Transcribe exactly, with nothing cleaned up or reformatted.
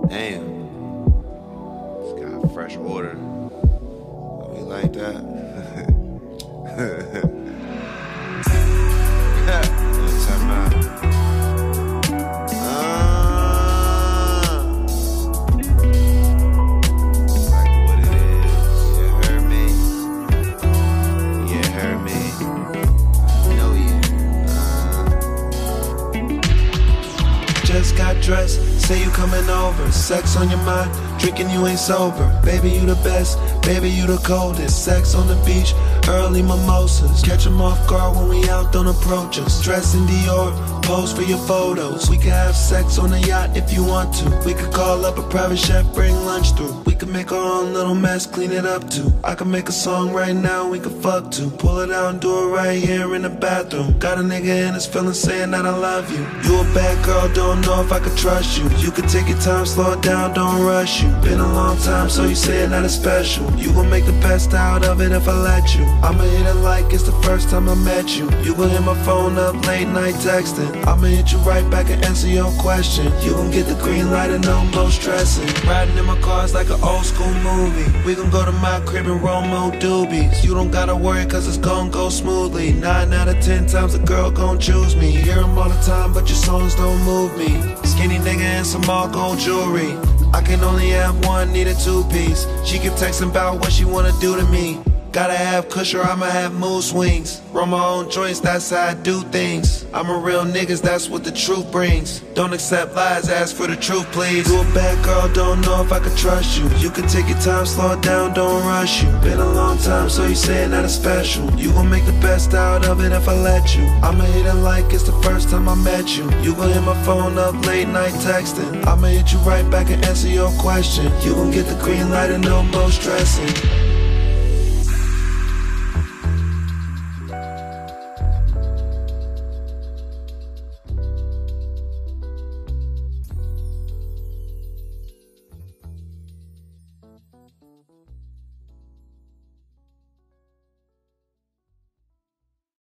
Damn. Just got a fresh order. We like that. Time out. Uh, like what it is. You heard me. You heard me. I know you. Uh. Just got dressed, say you coming over. Sex on your mind, drinking you ain't sober. Baby, you the best, baby, you the coldest. Sex on the beach, early mimosas. Catch 'em off guard when we out, don't approach us. Dress in Dior, pose for your photos. We can have sex on a yacht if you want to. We could call up a private chef, bring lunch through. We can make our own little mess, clean it up too. I can make a song right now, we can fuck too. Pull it out and do it right here in the bathroom. Got a nigga in his feelings saying that I love you. You a bad girl, don't know if I could trust you. You can take your time, slow it down, don't rush you. Been a long time, so you saying that it's special. You gon' make the best out of it if I let you. I'ma hit it like it's the first time I met you. You gon' hit my phone up late night texting. I'ma hit you right back and answer your question. You gon' get the green light and no more stressing. Riding in my cars like an old school movie. We gon' go to my crib and roll more doobies. You don't gotta worry cause it's gon' go smoothly. Nine out of ten times a girl gon' choose me. Hear 'em all the time but your songs don't move me. Skinny nigga and some all gold jewelry. I can only have one, need a two-piece. She keep texting about what she wanna do to me. Gotta have kush or I'ma have mood swings. Roll my own joints, that's how I do things. I'm a real niggas, that's what the truth brings. Don't accept lies, ask for the truth please. You a bad girl, don't know if I could trust you. You can take your time, slow it down, don't rush you. Been a long time, so you saying that it's special. You gon' make the best out of it if I let you. I'ma hit it like it's the first time I met you. You gon' hit my phone up late night texting. I'ma hit you right back and answer your question. You gon' get the green light and no more stressing.